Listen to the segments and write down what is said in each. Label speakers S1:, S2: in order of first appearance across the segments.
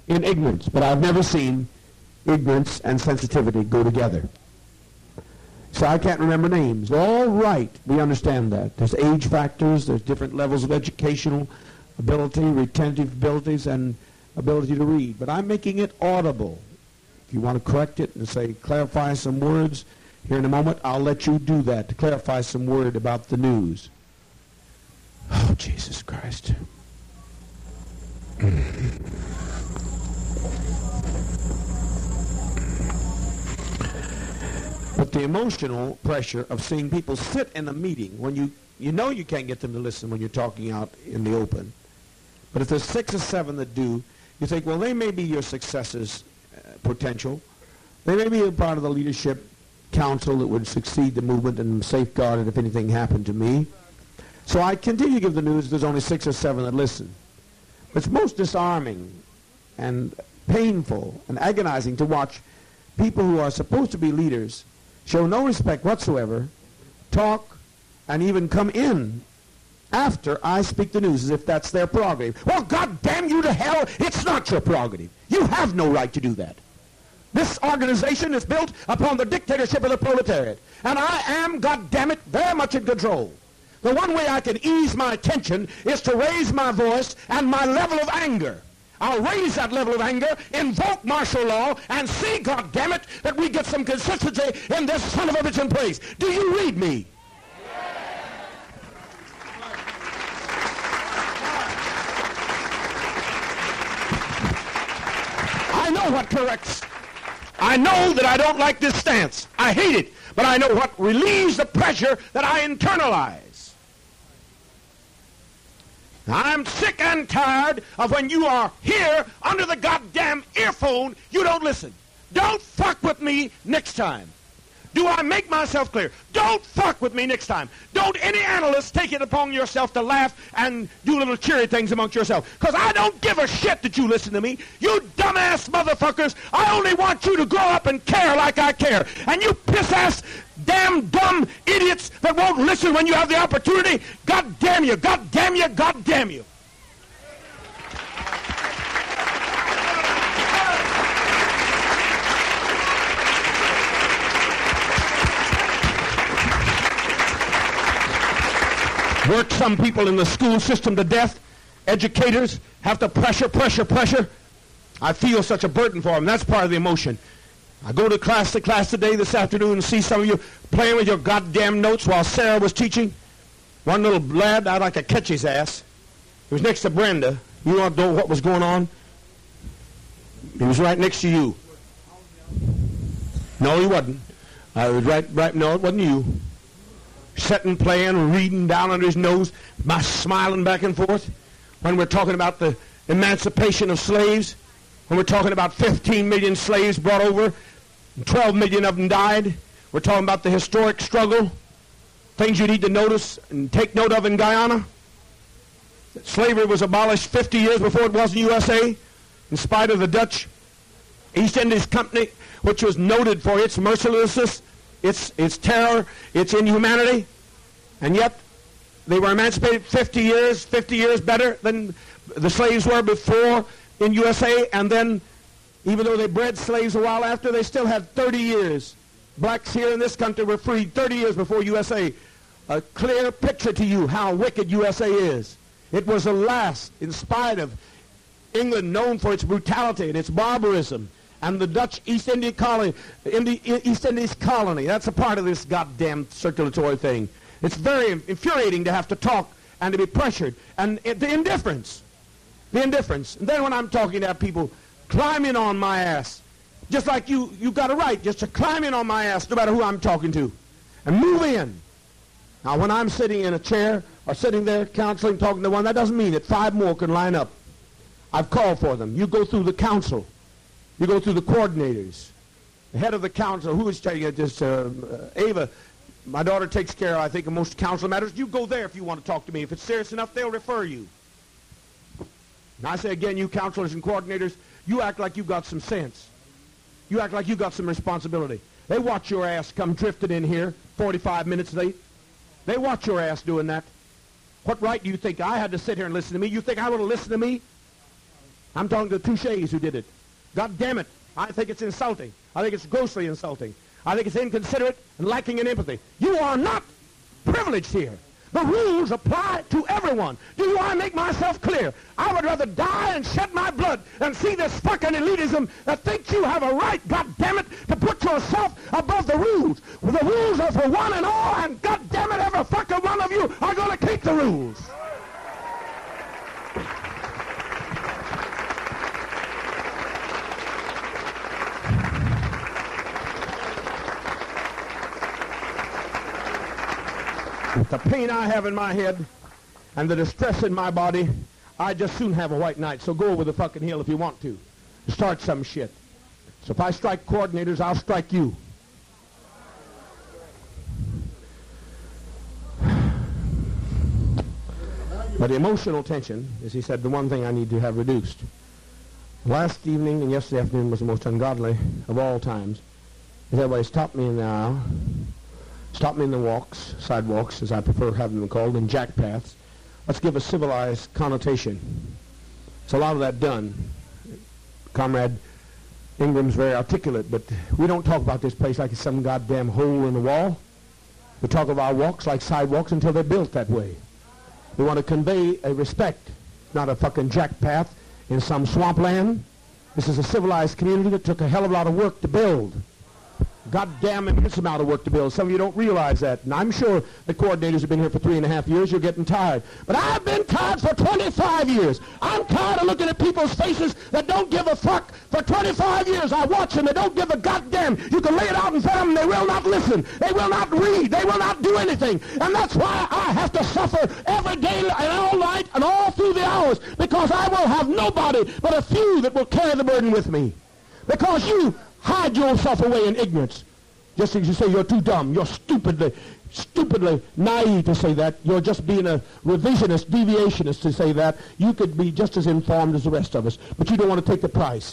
S1: in ignorance, but I've never seen ignorance and sensitivity go together. So I can't remember names. All right, we understand that. There's age factors, there's different levels of educational ability, retentive abilities, and ability to read. But I'm making it audible. If you want to correct it and say, clarify some words, here in a moment, I'll let you do that, to clarify some word about the news. Oh, Jesus Christ. But the emotional pressure of seeing people sit in a meeting when you know you can't get them to listen when you're talking out in the open. But if there's 6 or 7 that do, you think, well, they may be your successors' potential. They may be a part of the leadership council that would succeed the movement and safeguard it if anything happened to me. So I continue to give the news. There's only 6 or 7 that listen. But it's most disarming and painful and agonizing to watch people who are supposed to be leaders show no respect whatsoever, talk, and even come in after I speak the news as if that's their prerogative. Well, God damn you to hell, it's not your prerogative. You have no right to do that. This organization is built upon the dictatorship of the proletariat, and I am, God damn it, very much in control. The one way I can ease my tension is to raise my voice and my level of anger. I'll raise that level of anger, invoke martial law, and see, goddammit, that we get some consistency in this son of a bitch in place. Do you read me? I know what corrects. I know that I don't like this stance. I hate it. But I know what relieves the pressure that I internalize. I'm sick and tired of when you are here under the goddamn earphone, you don't listen. Don't fuck with me next time. Do I make myself clear? Don't fuck with me next time. Don't any analyst take it upon yourself to laugh and do little cheery things amongst yourself. Because I don't give a shit that you listen to me. You dumbass motherfuckers, I only want you to grow up and care like I care. And you piss-ass, damn dumb idiots that won't listen when you have the opportunity, God damn you, God damn you, God damn you. Work some people in the school system to death. Educators have to pressure. I feel such a burden for them. That's part of the emotion. I go to class today, this afternoon, and see some of you playing with your goddamn notes while Sarah was teaching. One little lad, I'd like to catch his ass. He was next to Brenda. You don't know what was going on? He was right next to you. No, he wasn't. I was right. No, it wasn't you. Sitting, playing, reading down under his nose, smiling back and forth. When we're talking about the emancipation of slaves, when we're talking about 15 million slaves brought over, 12 million of them died, we're talking about the historic struggle, things you need to notice and take note of in Guyana. Slavery was abolished 50 years before it was in the USA, in spite of the Dutch East Indies Company, which was noted for its mercilessness, its terror, its inhumanity, and yet they were emancipated 50 years better than the slaves were before in USA, and then even though they bred slaves a while after, they still had 30 years. Blacks here in this country were freed 30 years before USA. A clear picture to you how wicked USA is. It was the last, in spite of England known for its brutality and its barbarism, and the Dutch East Indies colony, that's a part of this goddamn circulatory thing. It's very infuriating to have to talk and to be pressured. And the indifference. And then when I'm talking to have people climb in on my ass, just like you got a right just to climb in on my ass no matter who I'm talking to, and move in. Now when I'm sitting in a chair or sitting there counseling, talking to one, that doesn't mean that 5 more can line up. I've called for them. You go through the council. You go through the coordinators, the head of the council. Who is taking it? This Ava. My daughter takes care, I think, of most council matters. You go there if you want to talk to me. If it's serious enough, they'll refer you. And I say again, you counselors and coordinators, you act like you got some sense. You act like you got some responsibility. They watch your ass come drifting in here 45 minutes late. They watch your ass doing that. What right do you think I had to sit here and listen to me? You think I would have listened to me? I'm talking to the Touches who did it. God damn it. I think it's insulting. I think it's grossly insulting. I think it's inconsiderate and lacking in empathy. You are not privileged here. The rules apply to everyone. Do I make myself clear? I would rather die and shed my blood than see this fucking elitism that thinks you have a right, goddammit, to put yourself above the rules. Well, the rules are for one and all, and goddammit, every fucking one of you are going to keep the rules. The pain I have in my head and the distress in my body, I'd just soon have a white night. So go over the fucking hill if you want to. Start some shit. So if I strike coordinators, I'll strike you. But emotional tension, as he said, the one thing I need to have reduced. Last evening and yesterday afternoon was the most ungodly of all times. Everybody stopped me in the aisle. Stop me in the walks, sidewalks, as I prefer having them called, and jack paths. Let's give a civilized connotation. There's a lot of that done. Comrade Ingram's very articulate, but we don't talk about this place like it's some goddamn hole in the wall. We talk of our walks like sidewalks until they're built that way. We want to convey a respect, not a fucking jack path in some swampland. This is a civilized community that took a hell of a lot of work to build. Goddamn immense amount of work to build. Some of you don't realize that. And I'm sure the coordinators have been here for 3.5 years. You're getting tired. But I've been tired for 25 years. I'm tired of looking at people's faces that don't give a fuck. For 25 years I watch them. They don't give a goddamn. You can lay it out in front of them. They will not listen. They will not read. They will not do anything. And that's why I have to suffer every day and all night and all through the hours. Because I will have nobody but a few that will carry the burden with me. Because you hide yourself away in ignorance. Just as you say you're too dumb, you're stupidly naive to say that. You're just being a revisionist, deviationist to say that. You could be just as informed as the rest of us, but you don't want to take the price.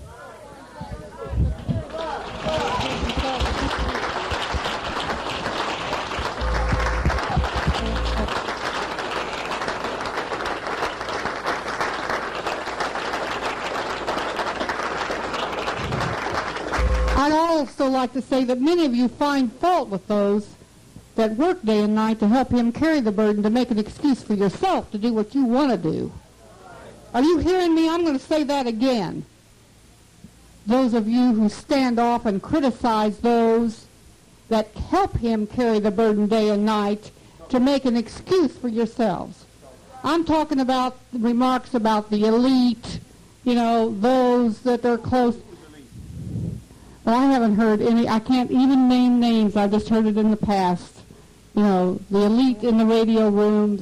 S2: I'd also like to say that many of you find fault with those that work day and night to help him carry the burden, to make an excuse for yourself to do what you want to do. Are you hearing me? I'm going to say that again. Those of you who stand off and criticize those that help him carry the burden day and night to make an excuse for yourselves. I'm talking about the remarks about the elite, you know, those that are close. Well, I haven't heard any. I can't even name names. I just heard it in the past. You know, the elite in the radio room,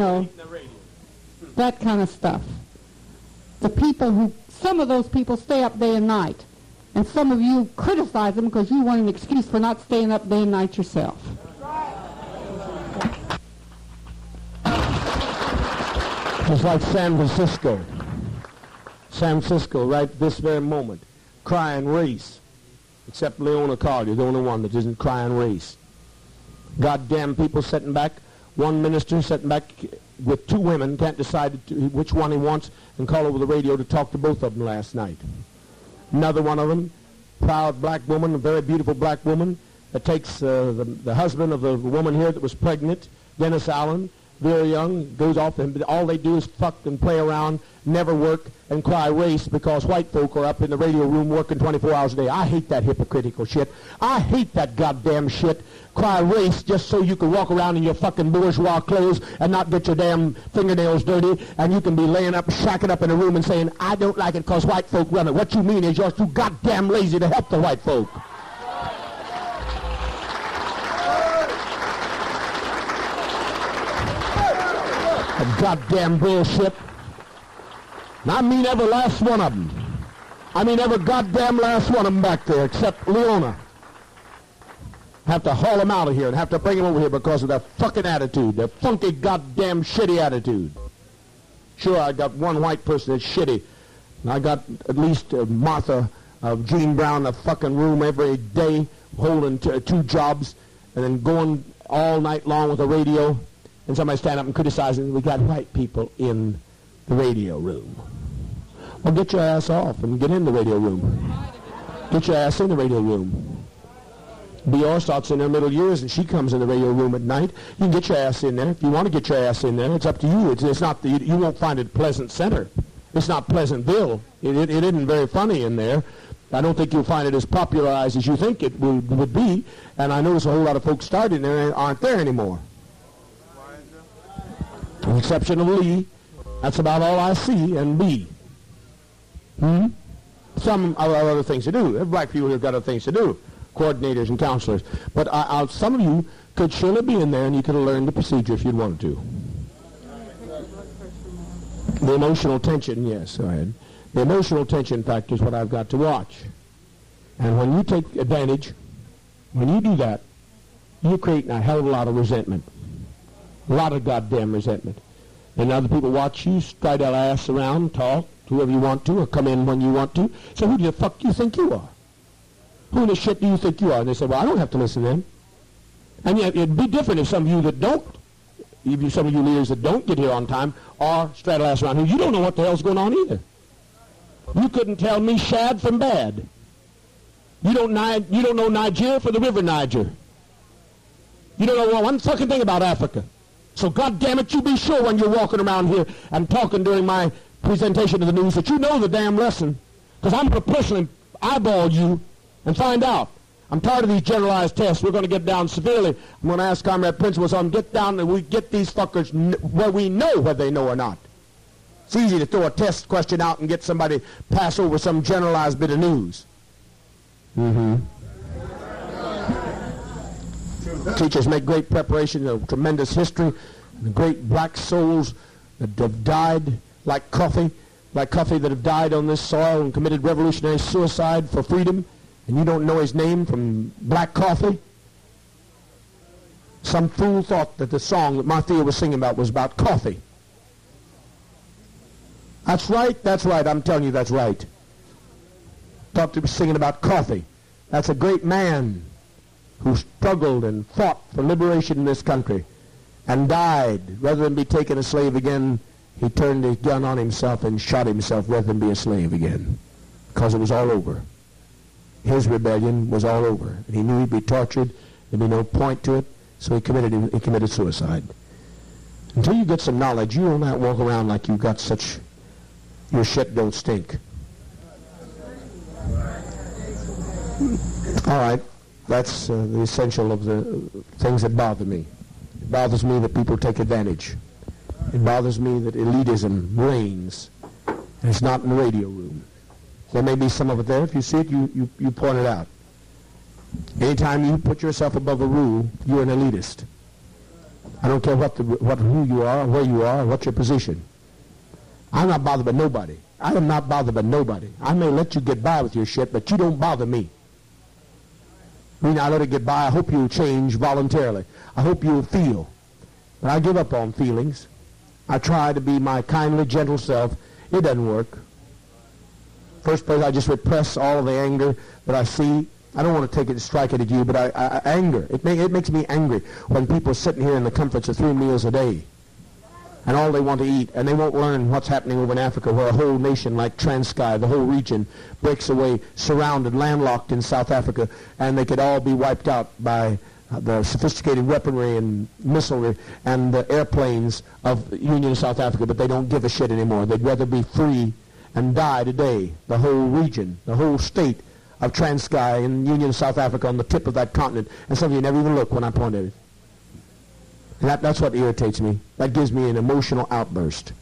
S2: that kind of stuff. The people who, some of those people stay up day and night. And some of you criticize them because you want an excuse for not staying up day and night yourself.
S1: It's like San Francisco. San Francisco, right this very moment, crying race. Except Leona Collier, the only one that isn't crying race. Goddamn people sitting back, one minister sitting back with two women, can't decide which one he wants, and call over the radio to talk to both of them last night. Another one of them, proud black woman, a very beautiful black woman, that takes the husband of the woman here that was pregnant, Dennis Allen, very young, goes off, and all they do is fuck and play around, never work, and cry race because white folk are up in the radio room working 24 hours a day. I hate that hypocritical shit. I hate that goddamn shit. Cry race just so you can walk around in your fucking bourgeois clothes and not get your damn fingernails dirty, and you can be laying up, shacking up in a room and saying, I don't like it because white folk run it. What you mean is you're too goddamn lazy to help the white folk. Goddamn bullshit. And I mean every last one of them. I mean every goddamn last one of them back there except Leona. Have to haul them out of here and have to bring them over here because of their fucking attitude, their funky goddamn shitty attitude. Sure, I got one white person that's shitty. And I got at least Martha of Gene Brown in the fucking room every day holding two jobs and then going all night long with the radio. And somebody stand up and criticizing, we got white people in the radio room. Well, get your ass off and get in the radio room. Get your ass in the radio room. B.R. starts in her middle years, and she comes in the radio room at night. You can get your ass in there. If you want to get your ass in there, it's up to you. It's not you won't find it Pleasant Center. It's not Pleasantville. It isn't very funny in there. I don't think you'll find it as popularized as you think it would be. And I notice a whole lot of folks starting there and aren't there anymore. With the exception of Lee, that's about all I see, and B. Some other things to do. There are black people who've got other things to do. Coordinators and counselors. But some of you could surely be in there and you could have learned the procedure if you'd wanted to. The emotional tension, yes, go ahead. The emotional tension factor is what I've got to watch. And when you take advantage, when you do that, you're creating a hell of a lot of resentment. A lot of goddamn resentment. And other people watch you stride that ass around, talk to whoever you want to, or come in when you want to. So who the fuck do you think you are? Who in the shit do you think you are? And they say, well, I don't have to listen to them. And yet it'd be different if some of you that don't, some of you leaders that don't get here on time, or straddle ass around here. You don't know what the hell's going on either. You couldn't tell me shad from bad. You don't know Niger for the River Niger. You don't know one fucking thing about Africa. So God damn it, you be sure when you're walking around here and talking during my presentation of the news that you know the damn lesson. Because I'm going to personally eyeball you and find out. I'm tired of these generalized tests. We're going to get down severely. I'm going to ask Comrade Principals on get down and we get these fuckers where we know whether they know or not. It's easy to throw a test question out and get somebody pass over some generalized bit of news. Teachers make great preparation of tremendous history, the great black souls that have died like coffee that have died on this soil and committed revolutionary suicide for freedom, and you don't know his name from black coffee. Some fool thought that the song that Marthea was singing about was about coffee. That's right, I'm telling you that's right. Thought he was singing about coffee. That's a great man who struggled and fought for liberation in this country and died. Rather than be taken a slave again, he turned his gun on himself and shot himself rather than be a slave again, because it was all over. His rebellion was all over. And he knew he'd be tortured. There'd be no point to it, so he committed suicide. Until you get some knowledge, you will not walk around like you've got such, your shit don't stink. All right. That's the essential of the things that bother me. It bothers me that people take advantage. It bothers me that elitism reigns, and it's not in the radio room. There may be some of it there. If you see it, you point it out. Anytime you put yourself above a rule, you're an elitist. I don't care who you are, where you are, what your position. I'm not bothered by nobody. I am not bothered by nobody. I may let you get by with your shit, but you don't bother me. I mean, I let it get by. I hope you'll change voluntarily. I hope you'll feel. But I give up on feelings. I try to be my kindly, gentle self. It doesn't work. First place, I just repress all of the anger that I see. I don't want to take it and strike it at you, but anger. It makes me angry when people are sitting here in the comforts of 3 meals a day, and all they want to eat, and they won't learn what's happening over in Africa, where a whole nation like Transkei, the whole region, breaks away, surrounded, landlocked in South Africa, and they could all be wiped out by the sophisticated weaponry and missilery and the airplanes of Union of South Africa, but they don't give a shit anymore. They'd rather be free and die today. The whole region, the whole state of Transkei in Union of South Africa on the tip of that continent, and some of you never even look when I point at it. And that's what irritates me. That gives me an emotional outburst.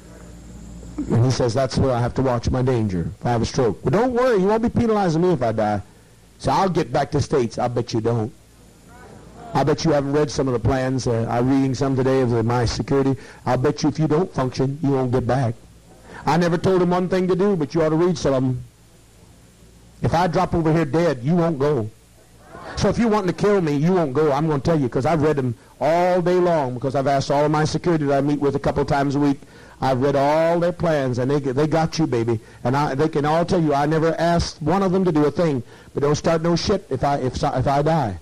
S1: And he says, that's where I have to watch my danger if I have a stroke. Well, don't worry, you won't be penalizing me if I die. So I'll get back to States. I bet you don't. I bet you haven't read some of the plans. I'm reading some today of my security. I'll bet you if you don't function, you won't get back. I never told him one thing to do, but you ought to read some of them. If I drop over here dead, you won't go. So if you're wanting to kill me, you won't go. I'm going to tell you, because I've read them all day long, because I've asked all of my security that I meet with a couple times a week. I've read all their plans, and they got you, baby. And they can all tell you, I never asked one of them to do a thing. But don't start no shit if I die.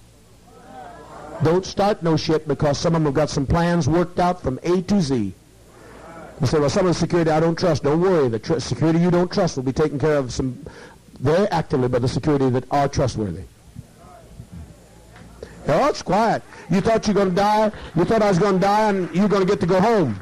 S1: Don't start no shit, because some of them have got some plans worked out from A to Z. You say, well, some of the security I don't trust. Don't worry. The security you don't trust will be taken care of very actively by the security that are trustworthy. Oh, it's quiet. You thought you were going to die? You thought I was going to die and you were going to get to go home.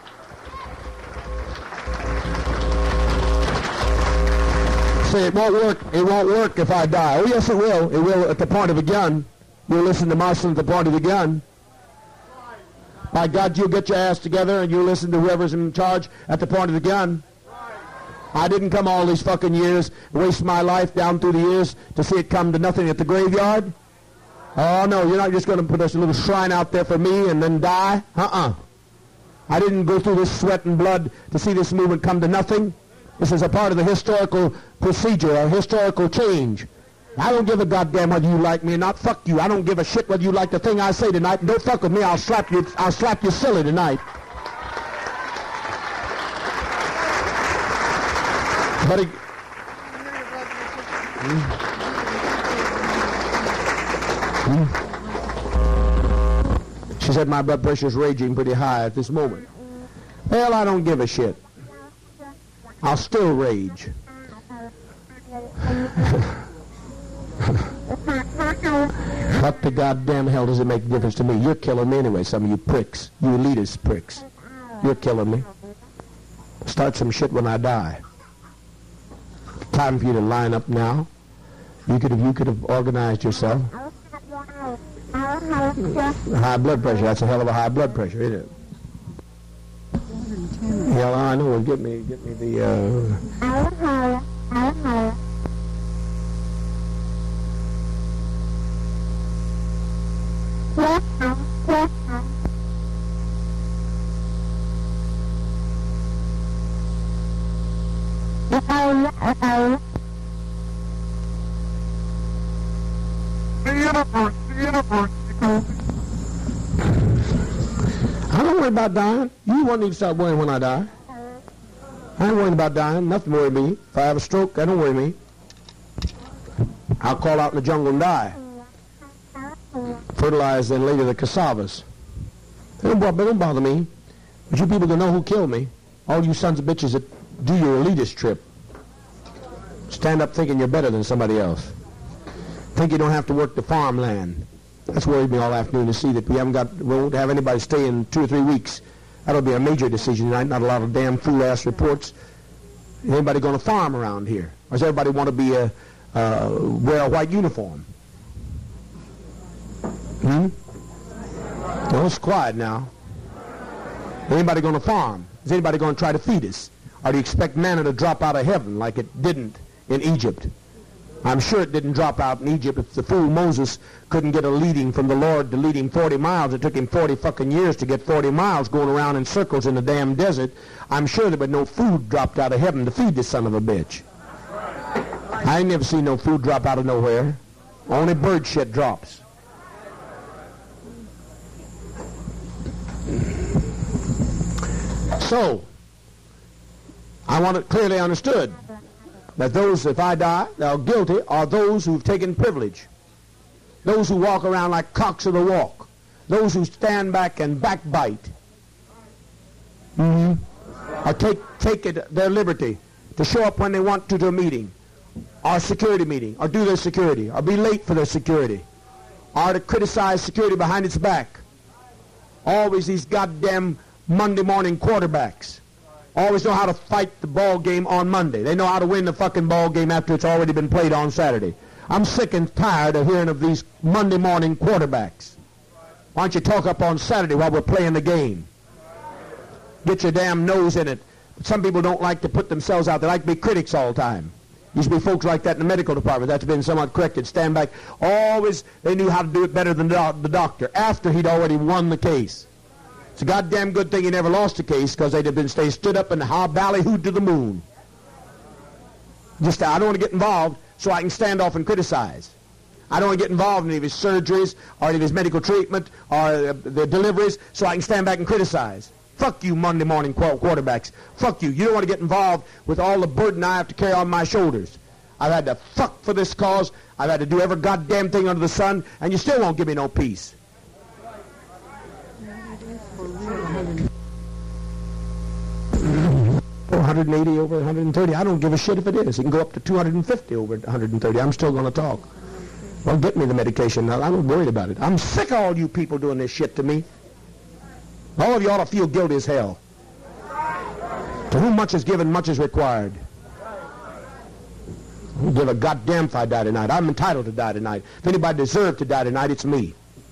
S1: Say, it won't work. It won't work if I die. Oh, yes, it will. It will at the point of a gun. You'll listen to Marshall at the point of the gun. By God, you'll get your ass together and you'll listen to whoever's in charge at the point of the gun. I didn't come all these fucking years, waste my life down through the years to see it come to nothing at the graveyard. Oh, no, you're not just going to put us a little shrine out there for me and then die. I didn't go through this sweat and blood to see this movement come to nothing. This is a part of the historical procedure, a historical change. I don't give a goddamn whether you like me or not. Fuck you. I don't give a shit whether you like the thing I say tonight. And don't fuck with me. I'll slap you silly tonight. But she said my blood pressure is raging pretty high at this moment. Well, I don't give a shit. I'll still rage. What the goddamn hell does it make a difference to me? You're killing me anyway, some of you pricks. You elitist pricks. You're killing me. Start some shit when I die. Time for you to line up now. You could have organized yourself. High blood pressure. That's a hell of a high blood pressure, isn't it? Yeah, I know. Get me the. I don't worry about dying. You want me to start worrying when I die. I ain't worrying about dying. Nothing worry me. If I have a stroke, that don't worry me. I'll call out in the jungle and die. Fertilize then later the cassavas. They don't bother me. But you people gonna know who killed me. All you sons of bitches that do your elitist trip. Stand up thinking you're better than somebody else. Think you don't have to work the farmland. That's worried me all afternoon to see that we won't have anybody stay in 2 or 3 weeks. That'll be a major decision tonight. Not a lot of damn fool-ass reports. Is anybody going to farm around here? Or does everybody want to be wear a white uniform? No, it's quiet now. Is anybody going to farm? Is anybody going to try to feed us? Or do you expect manna to drop out of heaven like it didn't in Egypt? I'm sure it didn't drop out in Egypt if the fool Moses couldn't get a leading from the Lord to lead him 40 miles. It took him 40 fucking years to get 40 miles going around in circles in the damn desert. I'm sure there was no food dropped out of heaven to feed this son of a bitch. I ain't never seen no food drop out of nowhere. Only bird shit drops. So, I want it clearly understood that those, if I die, that are guilty are those who've taken privilege. Those who walk around like cocks of the walk. Those who stand back and backbite. Or take their liberty to show up when they want to a meeting, or a security meeting, or do their security, or be late for their security, or to criticize security behind its back. Always these goddamn Monday morning quarterbacks. Always know how to fight the ball game on Monday. They know how to win the fucking ball game after it's already been played on Saturday. I'm sick and tired of hearing of these Monday morning quarterbacks. Why don't you talk up on Saturday while we're playing the game? Get your damn nose in it. But some people don't like to put themselves out. They like to be critics all the time. Used to be folks like that in the medical department. That's been somewhat corrected. Stand back. Always, they knew how to do it better than the doctor after he'd already won the case. It's a goddamn good thing he never lost a case, because they'd have been stood up and ballyhooed to the moon. I don't want to get involved so I can stand off and criticize. I don't want to get involved in any of his surgeries or any of his medical treatment or the deliveries so I can stand back and criticize. Fuck you, Monday morning quarterbacks. Fuck you. You don't want to get involved with all the burden I have to carry on my shoulders. I've had to fuck for this cause. I've had to do every goddamn thing under the sun, and you still won't give me no peace. 180 over 130. I don't give a shit if it is. It can go up to 250 over 130. I'm still going to talk. Well, get me the medication now. I'm not worried about it. I'm sick of all you people doing this shit to me. All of you ought to feel guilty as hell. To whom much is given, much is required. I don't give a goddamn if I die tonight. I'm entitled to die tonight. If anybody deserves to die tonight, it's me.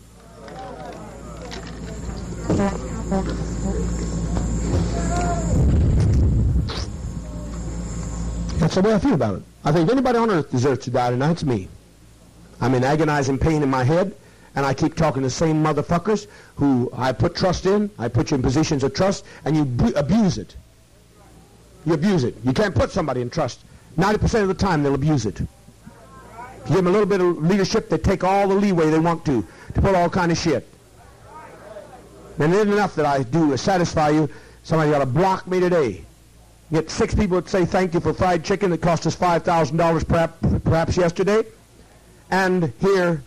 S1: That's the way I feel about it. I think if anybody on earth deserves to die tonight, it's me. I'm in agonizing pain in my head, and I keep talking to the same motherfuckers who I put trust in. I put you in positions of trust, and you abuse it. You abuse it. You can't put somebody in trust. 90% of the time, they'll abuse it. If you give them a little bit of leadership, they take all the leeway they want to pull all kind of shit. And it isn't enough that I do to satisfy you. Somebody got to block me today. Get 6 people that say thank you for fried chicken that cost us $5,000 perhaps yesterday. And here.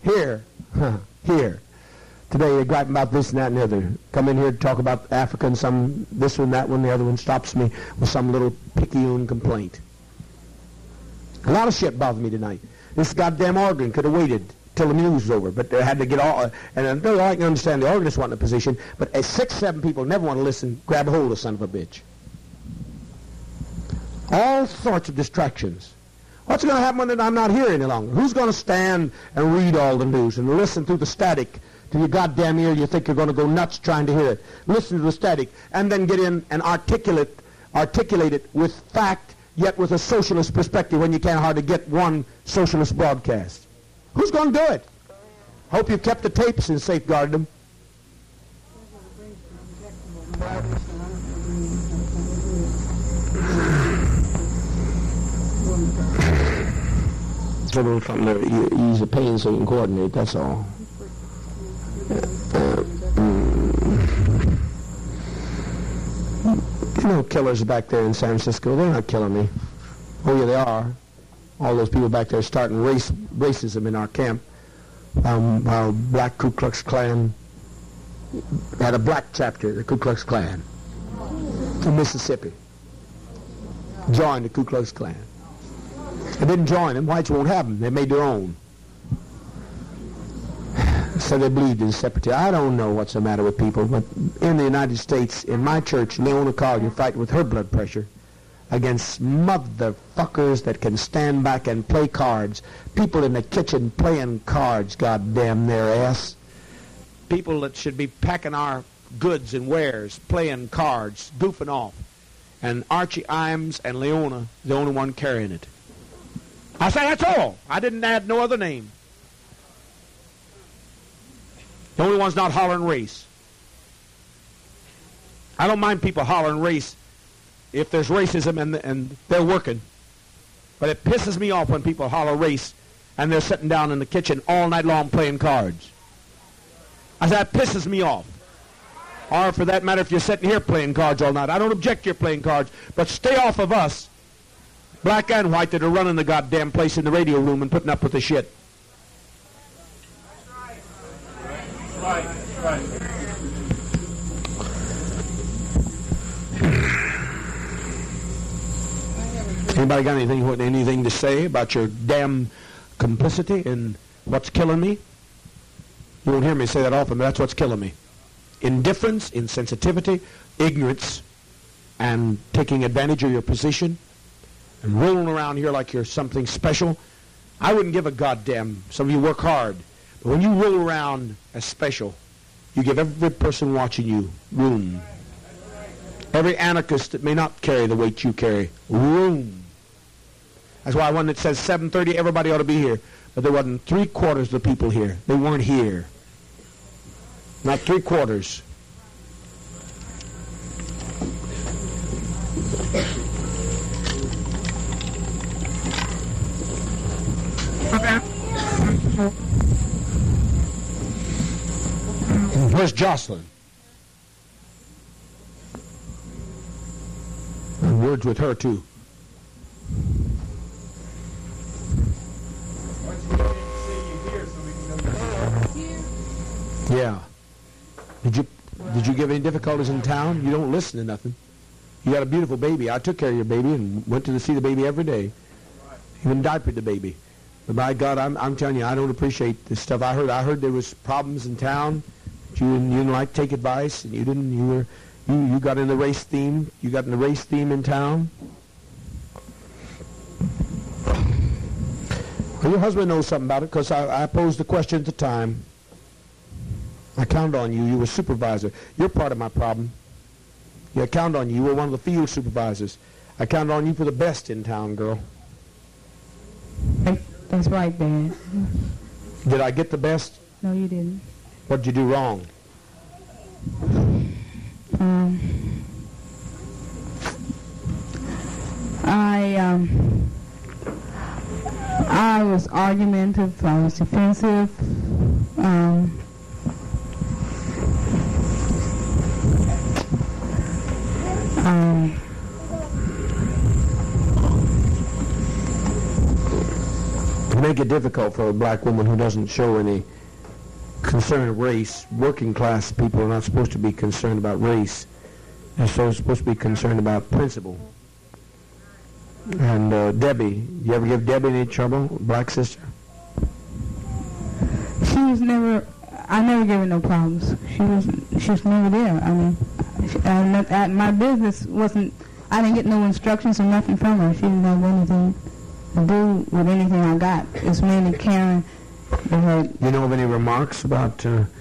S1: Today they're griping about this and that and the other. Come in here to talk about Africa and some this one, that one, the other one stops me with some little picayune complaint. A lot of shit bothered me tonight. This goddamn organ could have waited till the news was over, but they had to get all, and I can understand the organist wasn't in a position, but 6, 7 people never want to listen, grab a hold of the son of a bitch. All sorts of distractions. What's going to happen when I'm not here any longer? Who's going to stand and read all the news and listen through the static to your goddamn ear? You think you're going to go nuts trying to hear it. Listen to the static and then get in and articulate it with fact, yet with a socialist perspective when you can't hardly get one socialist broadcast. Who's going to do it? Hope you kept the tapes and safeguarded them. A little something to ease the pain so you can coordinate, that's all. You know, killers back there in San Francisco, they're not killing me. Oh, yeah, they are. All those people back there starting racism in our camp. While Black Ku Klux Klan had a black chapter, the Ku Klux Klan, from Mississippi. Joined the Ku Klux Klan. They didn't join them. Whites won't have them. They made their own. So they believed in separate. I don't know what's the matter with people, but in the United States, in my church, Leona Collier fighting with her blood pressure against motherfuckers that can stand back and play cards. People in the kitchen playing cards, goddamn their ass. People that should be packing our goods and wares, playing cards, goofing off. And Archie Imes and Leona, the only one carrying it. I say that's all. I didn't add no other name. The only one's not hollering race. I don't mind people hollering race if there's racism and they're working. But it pisses me off when people holler race and they're sitting down in the kitchen all night long playing cards. I say that pisses me off. Or for that matter, if you're sitting here playing cards all night. I don't object to your playing cards, but stay off of us, black and white, that are running the goddamn place in the radio room and putting up with the shit. Right. Anybody got anything to say about your damn complicity in what's killing me? You won't hear me say that often, but that's what's killing me. Indifference, insensitivity, ignorance, and taking advantage of your position and rolling around here like you're something special. I wouldn't give a goddamn. Some of you work hard. But when you roll around as special, you give every person watching you room. Every anarchist that may not carry the weight you carry, room. That's why when it says 7:30, everybody ought to be here. But there wasn't 3/4 of the people here. They weren't here. Not 3/4. Where's Jocelyn? And words with her, too. Yeah. Did you give any difficulties in town? You don't listen to nothing. You got a beautiful baby. I took care of your baby and went to see the baby every day. Even diapered the baby. But by God, I'm telling you, I don't appreciate this stuff. I heard there was problems in town. You didn't like take advice, and you got in the race theme. You got in the race theme in town. Well, your husband knows something about it because I posed the question at the time. I count on you. You were supervisor. You're part of my problem. Yeah, I count on you. You were one of the field supervisors. I count on you for the best in town, girl.
S3: That's right, Dad.
S1: Did I get the best?
S3: No, you didn't.
S1: What did you do wrong?
S3: I was argumentative. I was defensive.
S1: Make it difficult for a black woman who doesn't show any concern of race. Working class people are not supposed to be concerned about race. They're supposed to be concerned about principle. And Debbie, you ever give Debbie any trouble, black sister?
S3: I never gave her no problems. She was never there. I mean, my business wasn't, I didn't get no instructions or nothing from her. She didn't have anything to do with anything I got. It's mainly Karen.
S1: You know of any remarks about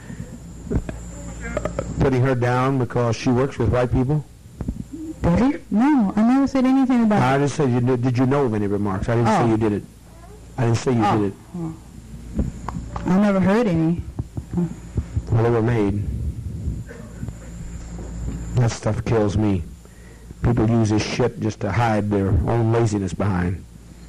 S1: putting her down because she works with white people?
S3: Did it? No, I never said anything about
S1: I just said, did you know of any remarks? I didn't say you did it. I didn't say you did it.
S3: Oh. I never heard any.
S1: Well, they were made. That stuff kills me. People use this shit just to hide their own laziness behind.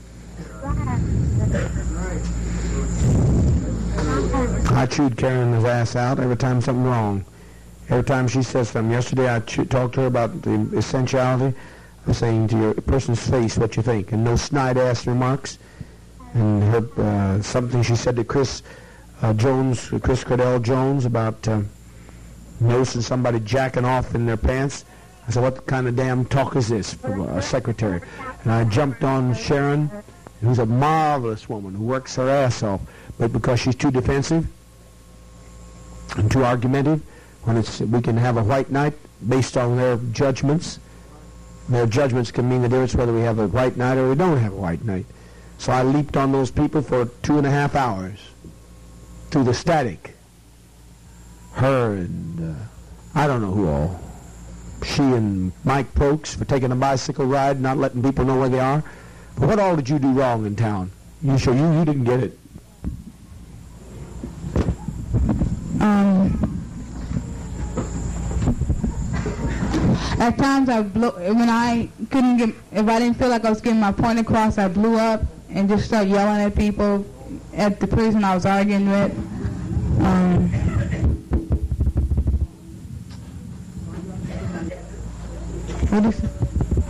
S1: I chewed Karen's ass out every time something wrong. Every time she says something. Yesterday I talked to her about the essentiality of saying to your person's face what you think, and no snide-ass remarks. And her something she said to Chris Cordell Jones about noticing somebody jacking off in their pants. I said, what kind of damn talk is this from a secretary? And I jumped on Sharon, who's a marvelous woman who works her ass off, but because she's too defensive and too argumentative, we can have a white night based on their judgments. Their judgments can mean the difference whether we have a white night or we don't have a white night. So I leaped on those people for 2.5 hours through the static. Her and I don't know who all. She and Mike Pokes for taking a bicycle ride, not letting people know where they are. But what all did you do wrong in town? You didn't get it.
S3: At times when I couldn't get, if I didn't feel like I was getting my point across, I blew up and just started yelling at people at the prison I was arguing with. What is it?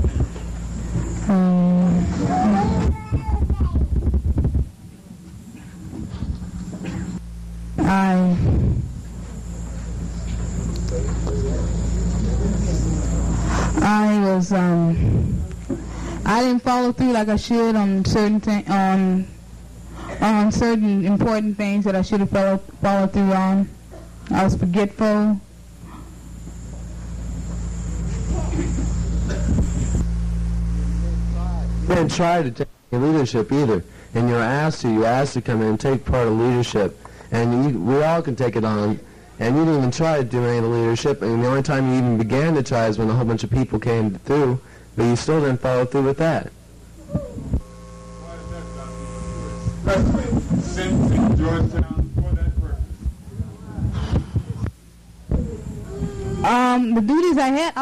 S3: I didn't follow through like I should on certain on certain important things that I should have followed through on. I was forgetful.
S4: You didn't try to take leadership either, and you asked to come in and take part of leadership, and we all can take it on. And you didn't even try to do any of the leadership, and the only time you even began to try is when a whole bunch of people came through, but you still didn't follow through with that.
S5: Sent Georgetown for that purpose.
S3: The duties I had,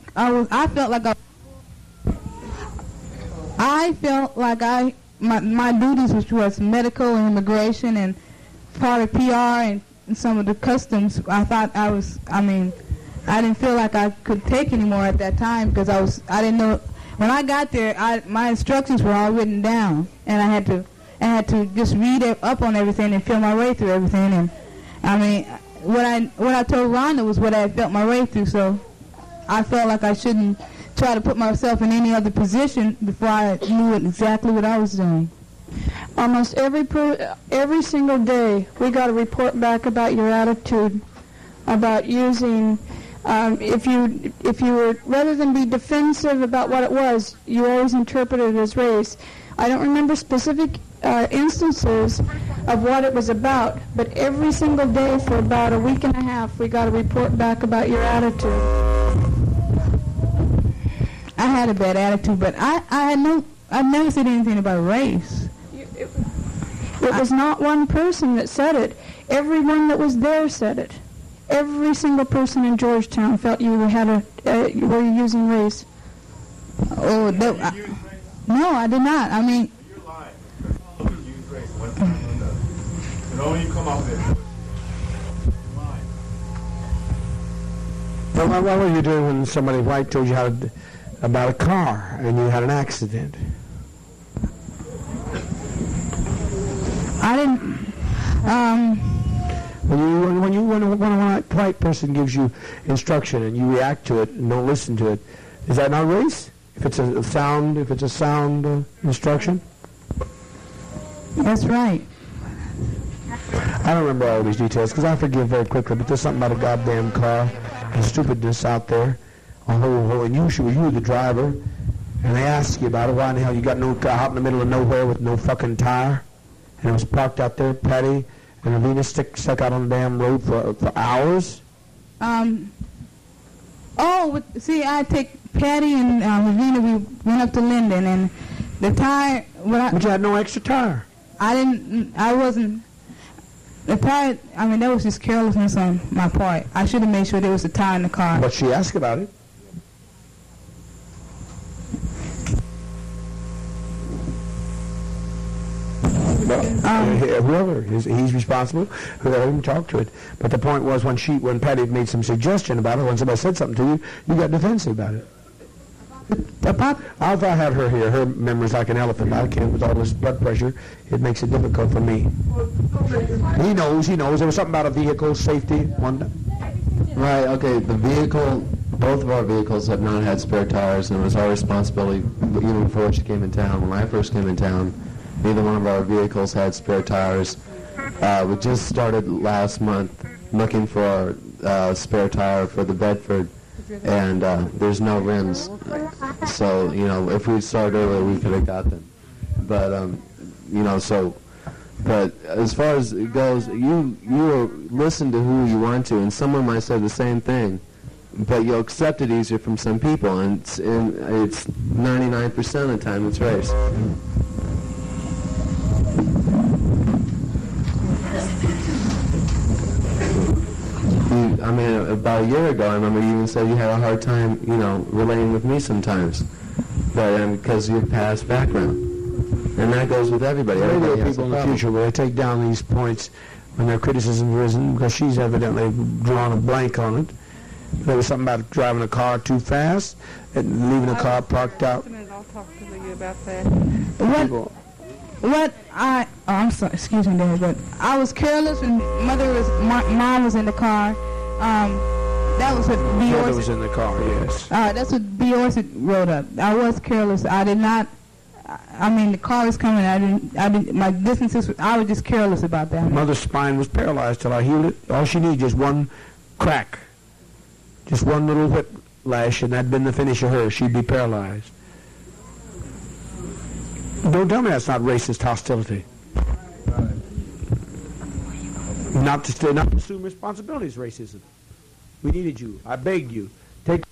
S3: I felt like my duties, which was medical and immigration and part of PR and some of the customs, I didn't feel like I could take anymore at that time because I didn't know. When I got there, my instructions were all written down, and I had to just read up on everything and feel my way through everything. And what I told Rhonda was what I felt my way through. So I felt like I shouldn't try to put myself in any other position before I knew exactly what I was doing.
S6: Almost every single day, we got a report back about your attitude, about using. If you were, rather than be defensive about what it was, you always interpreted it as race. I don't remember specific instances of what it was about, but every single day for about a week and a half, we got a report back about your attitude.
S3: I had a bad attitude, but I never said anything about race.
S6: It was not one person that said it. Everyone that was there said it. Every single person in Georgetown felt you had were using race.
S3: Oh, no, I did not. I mean,
S5: You're lying. You use race one time or another. And only you come off there. You're lying.
S1: Well, what were you doing when somebody white told you about a car and you had an accident?
S3: I didn't.
S1: When a white person gives you instruction and you react to it and don't listen to it, is that not race? If it's a sound instruction?
S3: That's right.
S1: I don't remember all these details because I forgive very quickly, but there's something about a goddamn car and stupidness out there. And you were the driver, and they ask you about it. Why in the hell you got no car out in the middle of nowhere with no fucking tire? And it was parked out there, Patty, and a Venus stuck out on the damn road for hours?
S3: See, I take Patty and Ravina, we went up to Linden, and the tire...
S1: But you had no extra tire.
S3: I wasn't... The tire, that was just carelessness on my part. I should have made sure there was a tire in the car.
S1: But she asked about it. Whoever he's responsible, whoever can talk to it. But the point was when Patty made some suggestion about it, when somebody said something to you, you got defensive about it. If I have her here, her memory's like an elephant. I can't with all this blood pressure. It makes it difficult for me. He knows. There was something about a vehicle safety one day.
S4: Right, okay, both of our vehicles have not had spare tires, and it was our responsibility, even before she came in town. When I first came in town, neither one of our vehicles had spare tires. We just started last month looking for a spare tire for the Bedford, and there's no rims. So, if we started earlier, we could have got them. But, but as far as it goes, you listen to who you want to, and someone might say the same thing, but you'll accept it easier from some people, and it's 99% of the time it's race. About a year ago, I remember you even said you had a hard time, relating with me sometimes, but because of your past background. And that goes with everybody.
S1: Radio people in the future where they take down these points when their criticism risen, because she's evidently drawn a blank on it. There was something about driving a car too fast and leaving a car parked out.
S6: I'll talk to you about that.
S3: I'm sorry, excuse me, Dad, but I was careless when mom was in the car. That was what B.
S1: Mother was in the car, yes.
S3: That's what B. Orset wrote up. I was careless. I did not. The car was coming. I didn't. My distances. I was just careless about that.
S1: Mother's spine was paralyzed till I healed it. All she needed just one crack, just one little whiplash, and that'd been the finish of her. She'd be paralyzed. Don't tell me that's not racist hostility. Not to assume responsibility is racism. We needed you. I begged you. Take